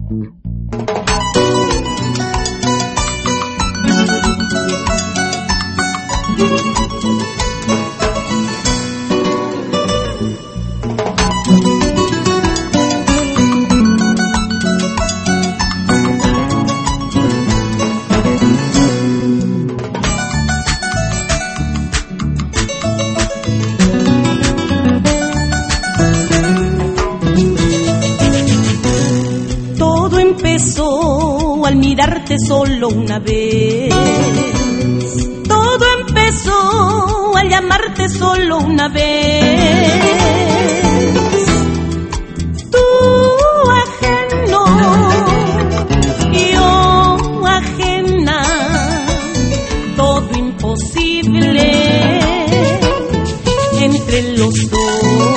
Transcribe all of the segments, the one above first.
Al mirarte solo una vez, todo empezó al llamarte solo una vez. Tú ajeno, yo ajena, todo imposible entre los dos.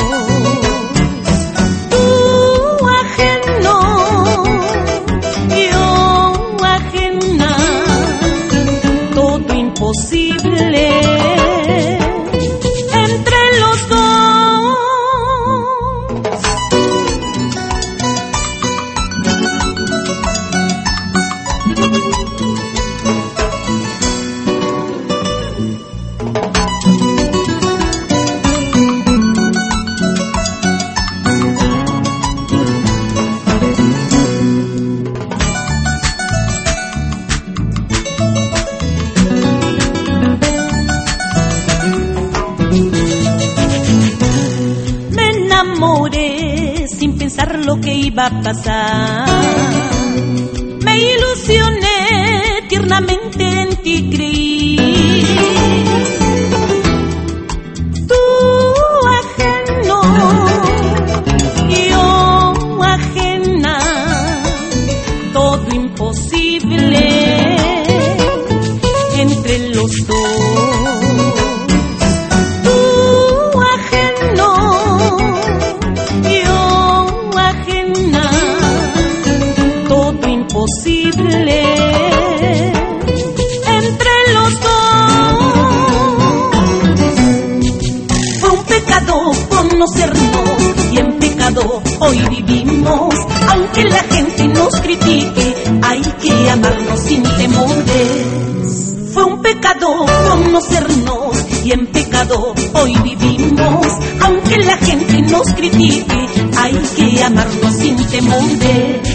Posible entre los dos. Sin pensar lo que iba a pasar, me ilusioné, tiernamente en ti creí. Tú ajeno, yo ajena, todo imposible entre los dos. Posible entre los dos. Fue un pecado conocernos y en pecado hoy vivimos. Aunque la gente nos critique, hay que amarnos sin temores. Fue un pecado conocernos y en pecado hoy vivimos. Aunque la gente nos critique, hay que amarnos sin temores.